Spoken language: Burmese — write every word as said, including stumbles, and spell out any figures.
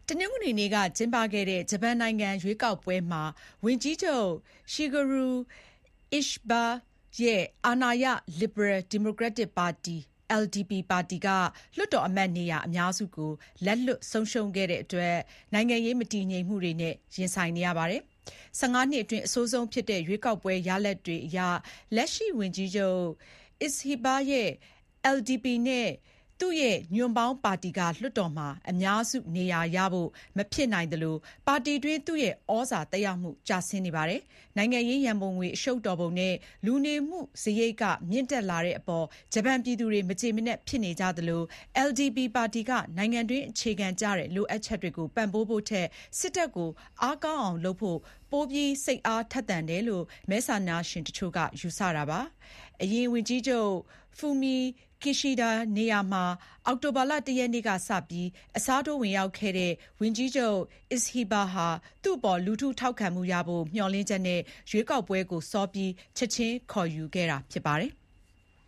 တနင်္ဂနွေနေ့ကကျင်းပခဲ့တဲ့ဂျပန်နိုင်ငံရွေးကောက်ပွဲမှာဝန်ကြီးချုပ် Shigeru Ishiba ရဲ့အာဏာရ Liberal Democratic Party အယ် ဒီ ပီ ပါတီကလွှတ်တော်အမတ်နေရာအများစုကိုလက်လွတ်ဆုံးရှုံးခဲ့တဲ့အတွက်နိုင်ငံရေးမတည်ငြိမ်မှုတွေနဲ့ရင်ဆိုင်နေရပါတယ်။ဆယ့်ငါးနှစ်အတွင်းအဆိုးဆုံးဖြစ်တဲ့ရွေးကောက်ပွဲရလဒ်တွေအရလက်ရှိဝန်ကြီးချုပ် Ishiba ရဲ့ အယ် ဒီ ပီ နဲ့သူ့ရဲ့ညွန့်ပေါင်းပါတီကလွှတ်တော်မှာအများစုနေရာရဖို့မဖြစ်နိုင်သလိုပါတီတွင်းသူ့ရဲ့ဩဇာသက်ရောက်မှုကျဆင်းနေပါတယ်။နိုင်ငံရေးရန်ပုံငွေအရှုပ်တော်ပုံနဲ့လူနေမှုစရိတ်ကမြင့်တက်လာတဲ့အပေါ်ဂျပန်ပြည်သူတွေမကျေမနပ်ဖြစ်နေကြသလို အယ် ဒီ ပီ ပါတီကနိုင်ငံတွင်းအခြေခံကျတဲ့လိုအပ်ချက်တွေကိုပံ့ပိုးဖို့ထက်စစ်တပ်ကိုအားကောင်းအောင်လုပ်ဖို့ပိုပြီးစိတ်အားထက်သန်တယ်လို့မဲဆန္ဒရှင်တချို့ကယူဆတာပါ။အရင်ဝန်ကြီးချုပ် Fumio Kishida နေရာမှာအောက်တိုဘာလတရက်နေ့ကစပြီးအစားထိုးဝင်ရောက်ခဲ့တဲ့ဝန်ကြီးချုပ် Ishiba ဟာသူ့အပေါ်လူထုထောက်ခံမှုရဖို့မျှော်လင့်ချက်နဲ့ရွေးကောက်ပွဲကိုစောပြီးချက်ချင်းခေါ်ယူခဲ့တာဖြစ်ပါတယ်။